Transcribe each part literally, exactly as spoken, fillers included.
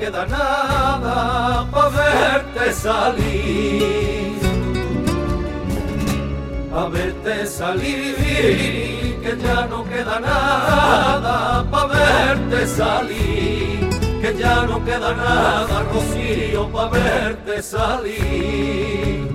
queda nada pa' verte salir, pa' verte salir, que ya no queda nada pa' verte salir, que ya no queda nada, Rocío, pa' verte salir.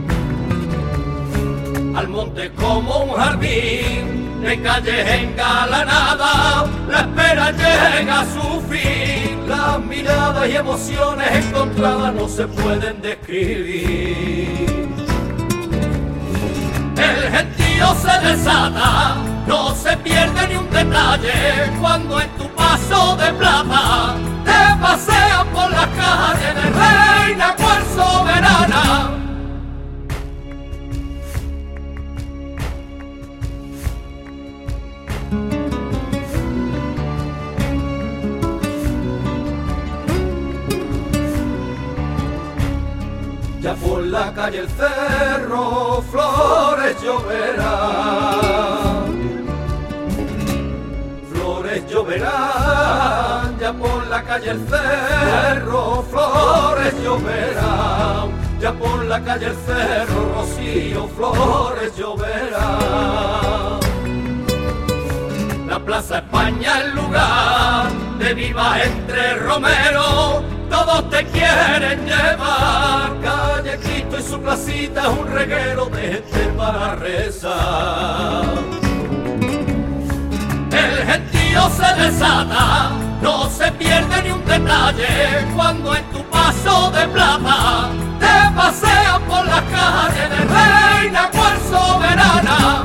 Al monte como un jardín de calles engalanadas, la espera llega a su fin, las miradas y emociones encontradas no se pueden describir. El gentío se desata, no se pierde ni un detalle, cuando en tu paso de plata te paseas por las calles de reina cual soberana. Ya por la calle El Cerro flores lloverán, flores lloverán, ya por la calle El Cerro flores lloverán, ya por la calle El Cerro, Rocío, flores lloverán. La Plaza España es lugar de vivas entre romeros, todos te quieren llevar, calle Cristo y su placita es un reguero de gente para rezar. El gentío se desata, no se pierde ni un detalle, cuando en tu paso de plata te paseas por las calles de reina cual soberana.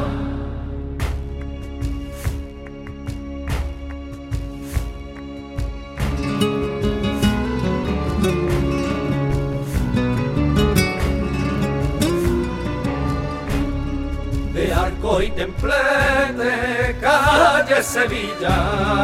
De Arcos y Templete, calle Sevilla,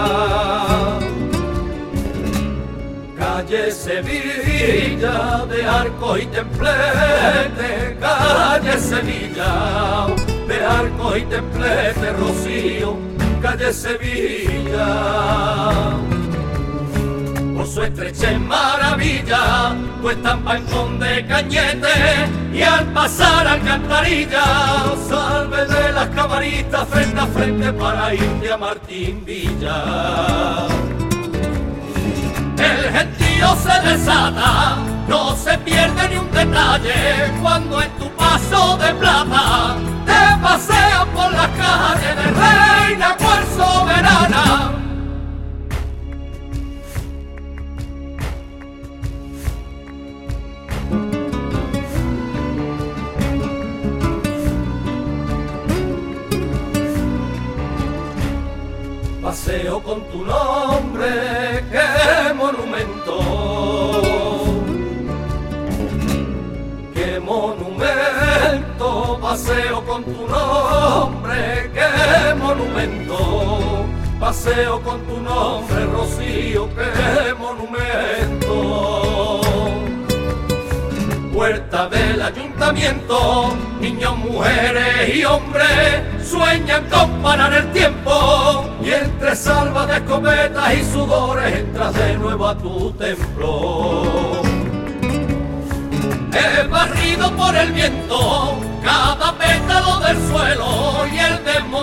calle Sevilla, de Arcos y Templete, calle Sevilla, de Arcos y Templete, Rocío, calle Sevilla. Por su estrecha maravilla, tu estampa en Conde Cañete, y al pasar Alcantarilla, salve de las camaristas frente a frente para irte a Martín Villa. El gentío se desata, no se pierde ni un detalle, cuando en tu paso de plata te paseas por las calles de reina cual soberana. Paseo con tu nombre, qué monumento, qué monumento. Paseo con tu nombre, qué monumento. Paseo con tu nombre, Rocío, qué monumento. Puerta del ayuntamiento, niños, mujeres y hombres sueñan con parar el tiempo, y entre salvas de escopetas y sudores entras de nuevo a tu templo. He barrido por el viento cada pétalo del suelo, y el demonio